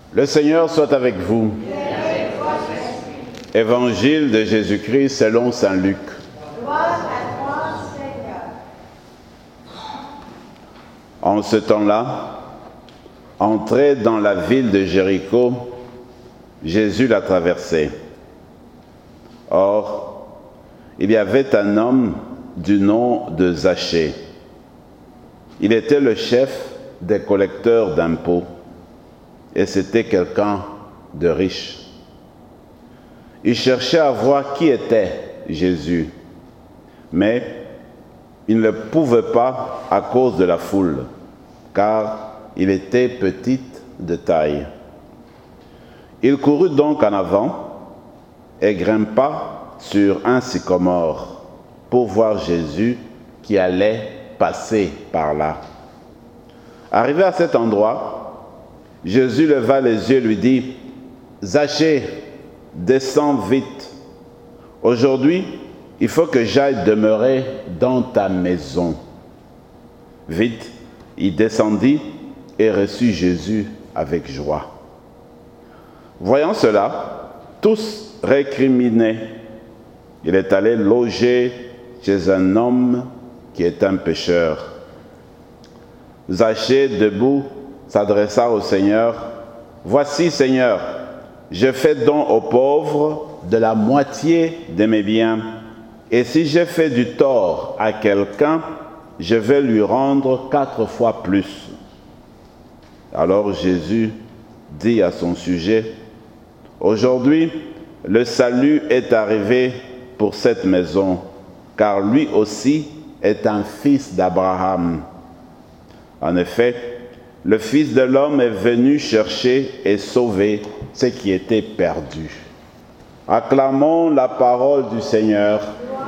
Le Seigneur soit avec vous. Évangile de Jésus-Christ selon saint Luc. Gloire à toi, Seigneur. En ce temps-là, entré dans la ville de Jéricho, Jésus la traversait. Or, il y avait un homme du nom de Zachée. Il était le chef des collecteurs d'impôts et c'était quelqu'un de riche. Il cherchait à voir qui était Jésus, mais il ne pouvait pas à cause de la foule, car il était petit de taille. Il courut donc en avant et grimpa sur un sycomore pour voir Jésus qui allait passer par là. Arrivé à cet endroit, Jésus leva les yeux et lui dit, « Zachée, descends vite. Aujourd'hui, il faut que j'aille demeurer dans ta maison. » Vite, il descendit et reçut Jésus avec joie. Voyant cela, tous récriminaient. Il est allé loger chez un homme qui est un pécheur. Zachée, debout, s'adressa au Seigneur. « Voici, Seigneur, je fais don aux pauvres de la moitié de mes biens. Et si j'ai fait du tort à quelqu'un, je vais lui rendre 4 fois plus. » Alors Jésus dit à son sujet, « Aujourd'hui, le salut est arrivé pour cette maison, car lui aussi est un fils d'Abraham. En effet, le Fils de l'homme est venu chercher et sauver ce qui était perdu. » Acclamons la parole du Seigneur.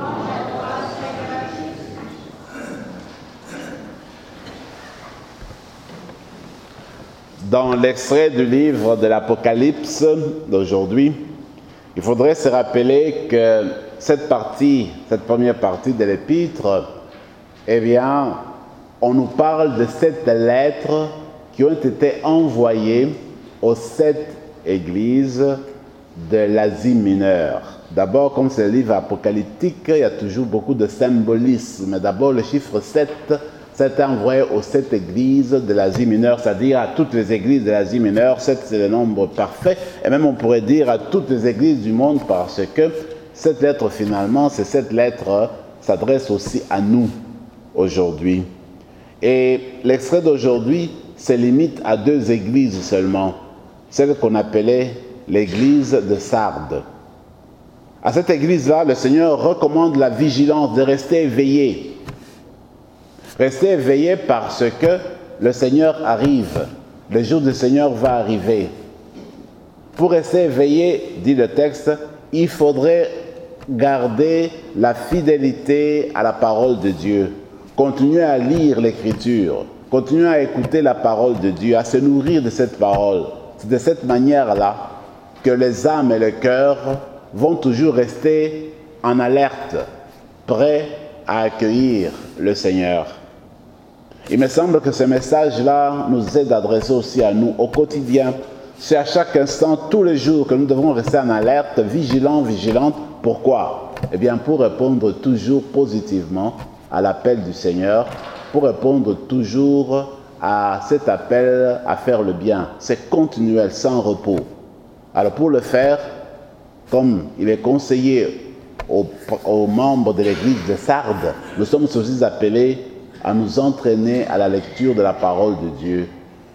Dans l'extrait du livre de l'Apocalypse d'aujourd'hui, il faudrait se rappeler que cette première partie de l'épître, eh bien, on nous parle de 7 lettres qui ont été envoyées aux 7 églises de l'Asie mineure. D'abord, comme c'est le livre apocalyptique, il y a toujours beaucoup de symbolisme. D'abord, le chiffre 7, c'est envoyé aux 7 églises de l'Asie mineure, c'est-à-dire à toutes les églises de l'Asie mineure. 7, c'est le nombre parfait. Et même, on pourrait dire à toutes les églises du monde, parce que cette lettre, finalement, ces 7 lettres s'adressent aussi à nous aujourd'hui. Et l'extrait d'aujourd'hui se limite à 2 églises seulement, celle qu'on appelait l'église de Sardes. À cette église-là, le Seigneur recommande la vigilance, de rester éveillé. Rester éveillé parce que le Seigneur arrive, le jour du Seigneur va arriver. Pour rester éveillé, dit le texte, il faudrait garder la fidélité à la parole de Dieu. Continuer à lire l'Écriture, continuer à écouter la parole de Dieu, à se nourrir de cette parole. C'est de cette manière-là que les âmes et le cœur vont toujours rester en alerte, prêts à accueillir le Seigneur. Il me semble que ce message-là nous est adressé aussi à nous au quotidien. C'est à chaque instant, tous les jours, que nous devons rester en alerte, vigilants, vigilantes. Pourquoi? Eh bien, pour répondre toujours positivement à l'appel du Seigneur, pour répondre toujours à cet appel à faire le bien. C'est continuel, sans repos. Alors pour le faire, comme il est conseillé aux membres de l'église de Sardes, nous sommes aussi appelés à nous entraîner à la lecture de la parole de Dieu,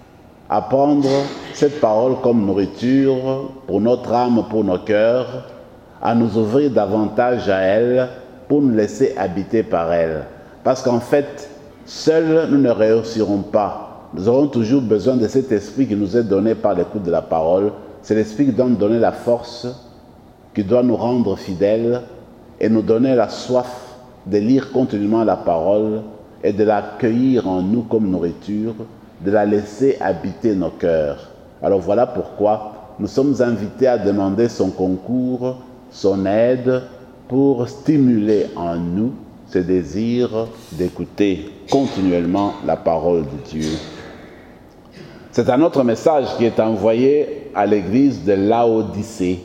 à prendre cette parole comme nourriture pour notre âme, pour nos cœurs, à nous ouvrir davantage à elle, pour nous laisser habiter par elle. Parce qu'en fait, seuls nous ne réussirons pas. Nous aurons toujours besoin de cet esprit qui nous est donné par l'écoute de la parole. C'est l'esprit qui doit nous donner la force, qui doit nous rendre fidèles et nous donner la soif de lire continuellement la parole et de l'accueillir en nous comme nourriture, de la laisser habiter nos cœurs. Alors voilà pourquoi nous sommes invités à demander son concours, son aide, pour stimuler en nous ce désir d'écouter continuellement la parole de Dieu. C'est un autre message qui est envoyé à l'église de Laodicée.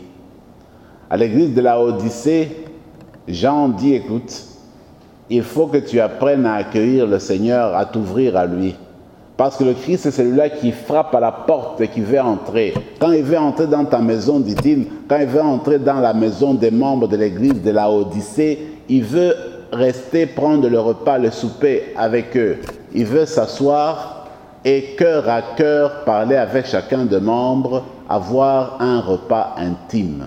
À l'église de Laodicée, Jean dit, écoute, il faut que tu apprennes à accueillir le Seigneur, à t'ouvrir à lui. Parce que le Christ, c'est celui-là qui frappe à la porte et qui veut entrer. Quand il veut entrer dans ta maison, dit-il, quand il veut entrer dans la maison des membres de l'église de Laodicée, il veut rester, prendre le repas, le souper avec eux. Il veut s'asseoir et cœur à cœur parler avec chacun des membres, avoir un repas intime.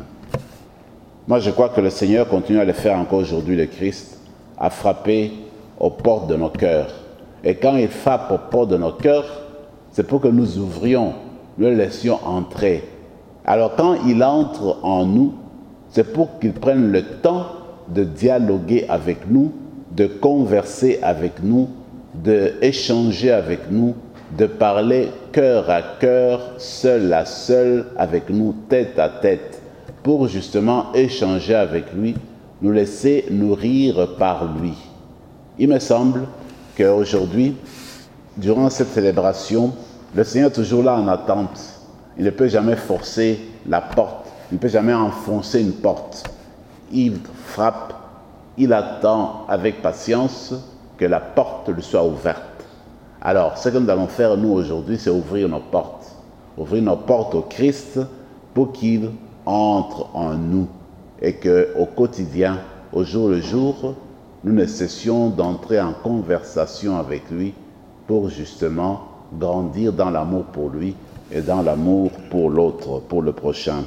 Moi, je crois que le Seigneur continue à le faire encore aujourd'hui, le Christ, à frapper aux portes de nos cœurs. Et quand il frappe aux portes de nos cœurs, c'est pour que nous ouvrions, nous le laissions entrer. Alors quand il entre en nous, c'est pour qu'il prenne le temps de dialoguer avec nous, de converser avec nous, d'échanger avec nous, de parler cœur à cœur, seul à seul, avec nous, tête à tête, pour justement échanger avec lui, nous laisser nourrir par lui. Il me semble qu'aujourd'hui, durant cette célébration, le Seigneur est toujours là en attente. Il ne peut jamais forcer la porte, il ne peut jamais enfoncer une porte. Il frappe, il attend avec patience que la porte lui soit ouverte. Alors, ce que nous allons faire, nous, aujourd'hui, c'est ouvrir nos portes. Ouvrir nos portes au Christ pour qu'il entre en nous et qu'au quotidien, au jour le jour, nous ne cessions d'entrer en conversation avec lui pour justement grandir dans l'amour pour lui et dans l'amour pour l'autre, pour le prochain.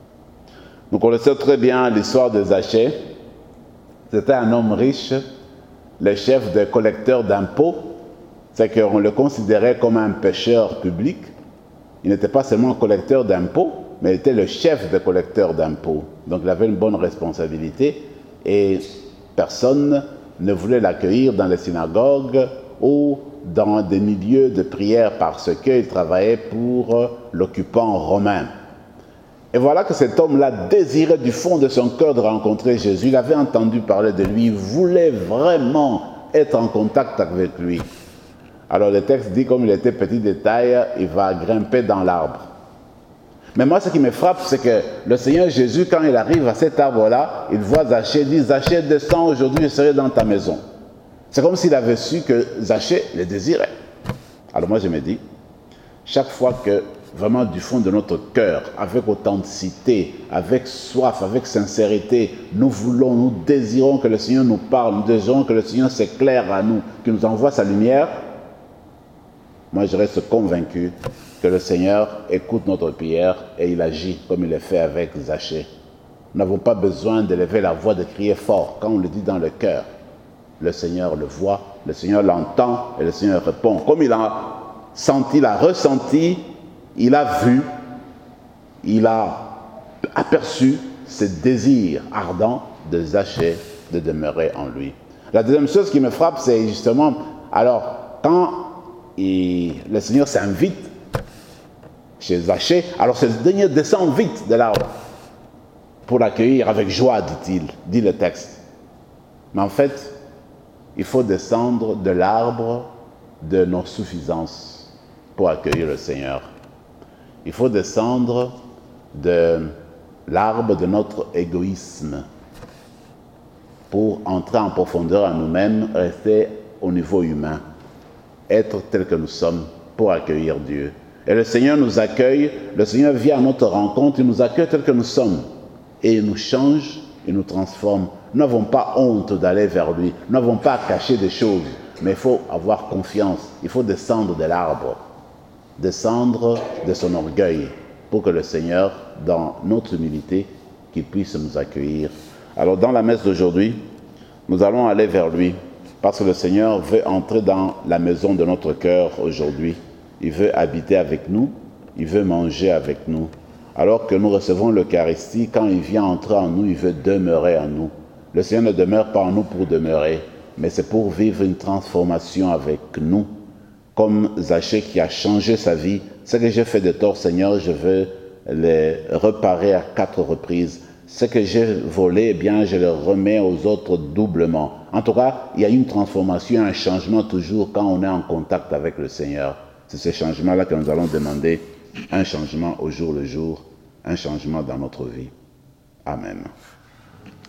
Nous connaissons très bien l'histoire de Zachée. C'était un homme riche, le chef des collecteurs d'impôts. C'est qu'on le considérait comme un pécheur public. Il n'était pas seulement un collecteur d'impôts, mais il était le chef des collecteurs d'impôts. Donc il avait une bonne responsabilité et personne ne voulait l'accueillir dans les synagogues ou dans des milieux de prière parce qu'il travaillait pour l'occupant romain. Et voilà que cet homme-là désirait du fond de son cœur de rencontrer Jésus. Il avait entendu parler de lui, il voulait vraiment être en contact avec lui. Alors le texte dit, comme il était petit de taille, il va grimper dans l'arbre. Mais moi, ce qui me frappe, c'est que le Seigneur Jésus, quand il arrive à cet arbre-là, il voit Zachée, il dit, Zachée, descends, aujourd'hui je serai dans ta maison. C'est comme s'il avait su que Zachée le désirait. Alors moi, je me dis, chaque fois que, vraiment du fond de notre cœur, avec authenticité, avec soif, avec sincérité, nous voulons, nous désirons que le Seigneur nous parle, nous désirons que le Seigneur s'éclaire à nous, qu'il nous envoie sa lumière, moi je reste convaincu que le Seigneur écoute notre prière et il agit comme il l'a fait avec Zachée. Nous n'avons pas besoin d'élever la voix, de crier fort. Quand on le dit dans le cœur, le Seigneur le voit, le Seigneur l'entend et le Seigneur répond. Comme il a senti, il a ressenti, il a vu, il a aperçu ce désir ardent de Zachée de demeurer en lui. La deuxième chose qui me frappe, c'est justement, alors, quand le Seigneur s'invite chez Zachée, alors ce dernier descend vite de l'arbre pour l'accueillir avec joie, dit-il, dit le texte. Mais en fait, il faut descendre de l'arbre de nos suffisances pour accueillir le Seigneur. Il faut descendre de l'arbre de notre égoïsme pour entrer en profondeur à nous-mêmes, rester au niveau humain, être tel que nous sommes pour accueillir Dieu. Et le Seigneur nous accueille, le Seigneur vient à notre rencontre, il nous accueille tel que nous sommes. Et il nous change, il nous transforme. Nous n'avons pas honte d'aller vers lui, nous n'avons pas à cacher des choses, mais il faut avoir confiance, il faut descendre de l'arbre, descendre de son orgueil, pour que le Seigneur, dans notre humilité, qu'il puisse nous accueillir. Alors dans la messe d'aujourd'hui, nous allons aller vers lui, parce que le Seigneur veut entrer dans la maison de notre cœur aujourd'hui. Il veut habiter avec nous, il veut manger avec nous. Alors que nous recevons l'Eucharistie, quand il vient entrer en nous, il veut demeurer en nous. Le Seigneur ne demeure pas en nous pour demeurer, mais c'est pour vivre une transformation avec nous. Comme Zachée qui a changé sa vie, ce que j'ai fait de tort, Seigneur, je veux les réparer à 4 reprises. Ce que j'ai volé, eh bien, je le remets aux autres doublement. En tout cas, il y a une transformation, un changement toujours quand on est en contact avec le Seigneur. C'est ce changement-là que nous allons demander un changement au jour le jour, un changement dans notre vie. Amen.